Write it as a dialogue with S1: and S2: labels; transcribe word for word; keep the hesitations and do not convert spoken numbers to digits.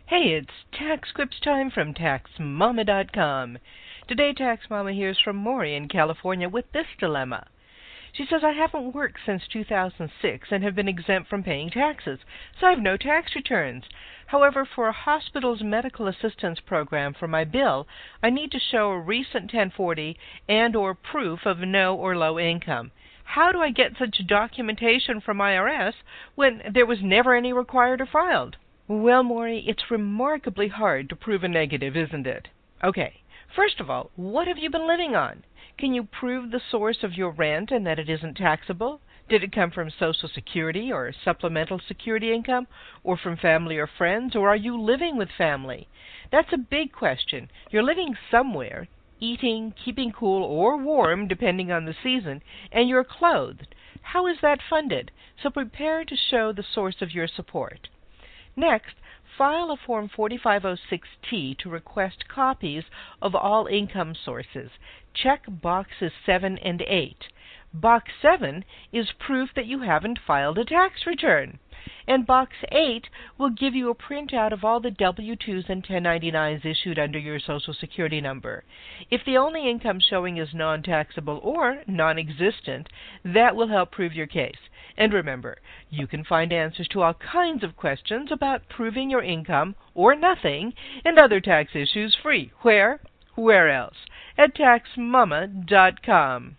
S1: Hey, it's Tax Scripts time from Tax Mama dot com. Today, Tax Mama hears from Maury in California with this dilemma. She says, I haven't worked since two thousand six and have been exempt from paying taxes, so I have no tax returns. However, for a hospital's medical assistance program for my bill, I need to show a recent ten forty and or proof of no or low income. How do I get such documentation from I R S when there was never any required or filed? Well, Maury, it's remarkably hard to prove a negative, isn't it? Okay, first of all, what have you been living on? Can you prove the source of your rent and that it isn't taxable? Did it come from Social Security or supplemental security income, or from family or friends, or are you living with family? That's a big question. You're living somewhere, eating, keeping cool or warm, depending on the season, and you're clothed. How is that funded? So prepare to show the source of your support. Next, file a Form forty-five oh six T to request copies of all income sources. Check boxes seven and eight. Box seven is proof that you haven't filed a tax return. And Box eight will give you a printout of all the W two's and ten ninety-nines issued under your Social Security number. If the only income showing is non-taxable or non-existent, that will help prove your case. And remember, you can find answers to all kinds of questions about proving your income or nothing and other tax issues free. Where? Where else? At Tax Mama dot com.